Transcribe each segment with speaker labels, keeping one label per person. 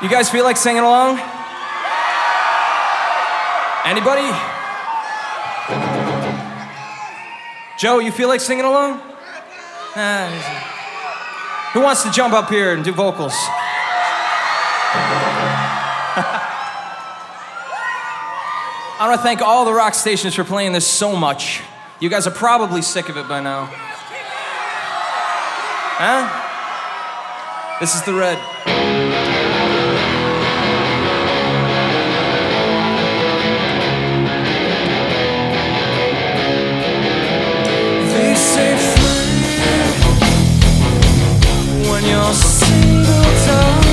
Speaker 1: You guys feel like singing along? Anybody? Joe, you feel like singing along? Who wants to jump up here and do vocals? I want to thank all the rock stations for playing this so much. You guys are probably sick of it by now. Huh? This is the Red. They say free when you're singled out.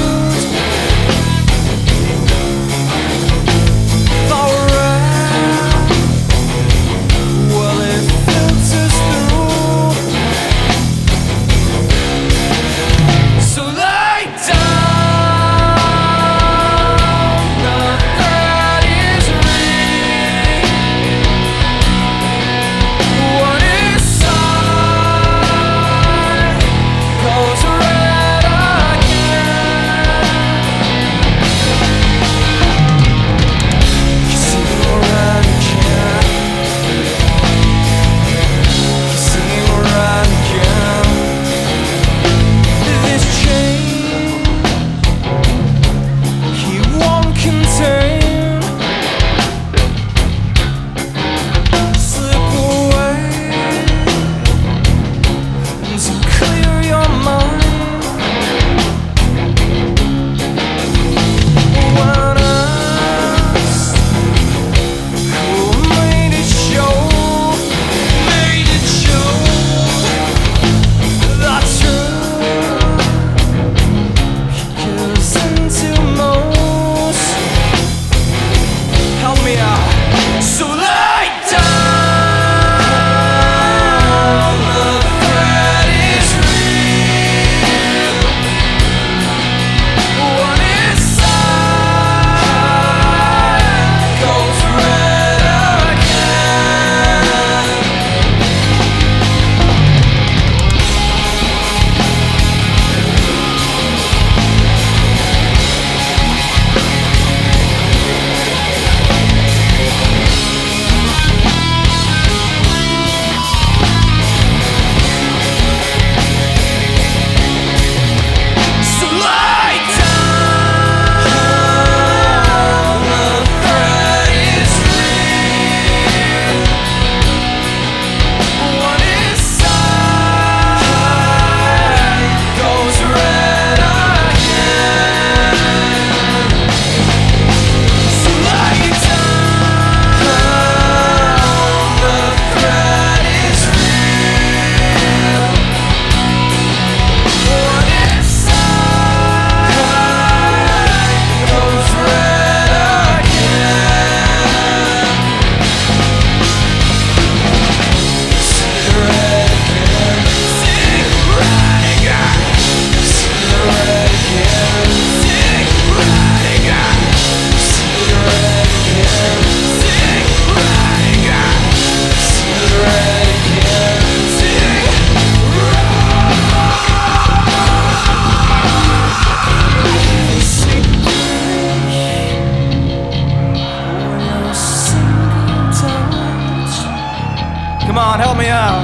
Speaker 1: Come on, help me out.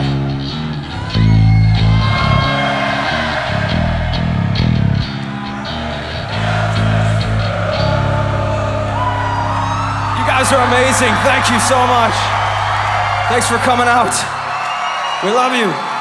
Speaker 1: You guys are amazing. Thank you so much. Thanks for coming out. We love you.